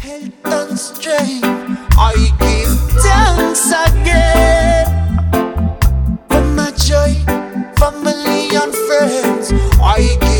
health and strength. I give thanks again for my joy, family and friends. I give